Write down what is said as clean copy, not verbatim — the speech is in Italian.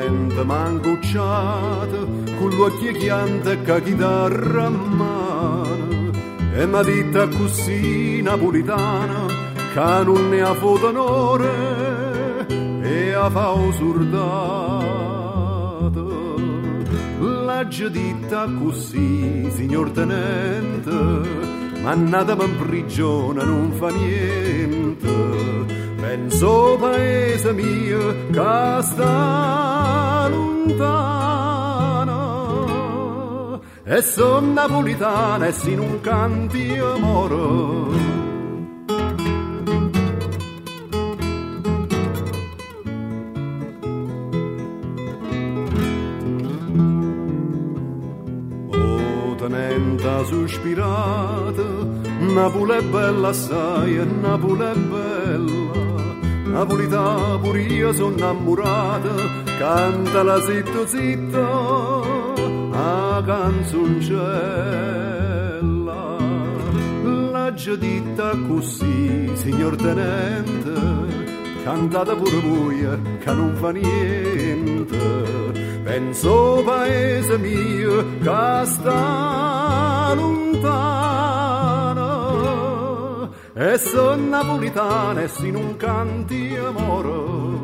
tenente mancucciata, con l'occhio chiante che chitarra a mano, e m'ha detta così napolitana, che non ne ha avuto onore, e ha fatto surdata. L'ha detta così, signor tenente, mannatemi in prigione non fa niente. Penso paese mio che sta lontana, e son napolitana e si non canti amore. Tenenta sospirata, Napoli è bella assai, e Napoli è bella. Napolità pure io sono innamorata, cantala zitto zitto, a canzoncella. L'ha già detta così, signor tenente, cantate pure voi, che non fa niente. Penso paese mio che sta lontana, e son napolitana e si non canti amore.